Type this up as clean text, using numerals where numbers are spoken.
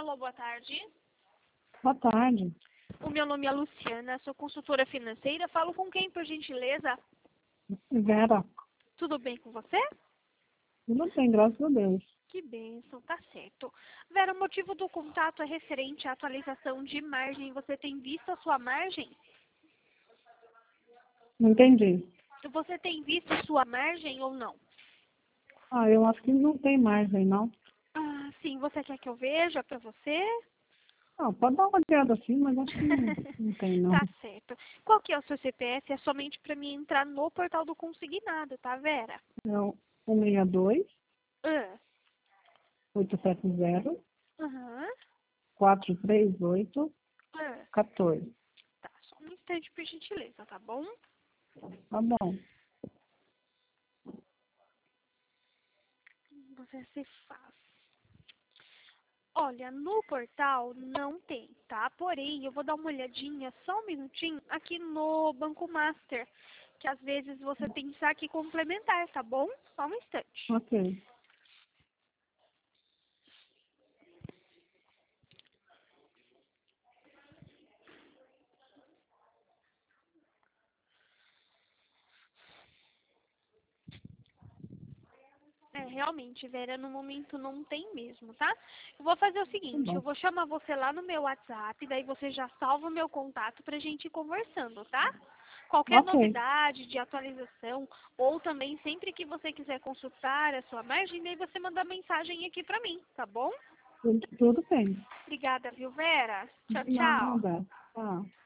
Alô, boa tarde. Boa tarde. O meu nome é Luciana, sou consultora financeira. Falo com quem, por gentileza? Vera, Tudo bem com você? tudo bem, graças a Deus. Que bênção, tá certo. Vera, o motivo do contato é referente à atualização de margem. Você tem visto a sua margem? Não entendi. Você tem visto a sua margem ou não? Eu acho que não tem mais aí, não. Ah, sim. Você quer que eu veja pra você? Pode dar uma olhada assim, mas acho que não tem, não. Tá certo. Qual que é o seu CPF? É somente pra mim entrar no portal do consignado, tá, Vera? É o 162 Ah, 870 aham. 438 Ah. 14. Tá, só um instante, por gentileza, tá bom? Tá bom. Você se faz. Olha, no portal não tem, tá? Porém, eu vou dar uma olhadinha, só um minutinho, aqui no Banco Master, que às vezes você tem saque complementar, tá bom? Só um instante. Ok. Realmente, Vera, no momento não tem mesmo, tá? Eu vou fazer o Tá seguinte, eu bom. vou chamar você lá no meu WhatsApp, daí você já salva o meu contato pra gente ir conversando, tá? Qualquer Ok. novidade de atualização, ou também sempre que você quiser consultar a sua margem, daí você manda mensagem aqui pra mim, tá bom? Tudo bem. Obrigada, viu, Vera? Tchau, De tchau. nada. Tá.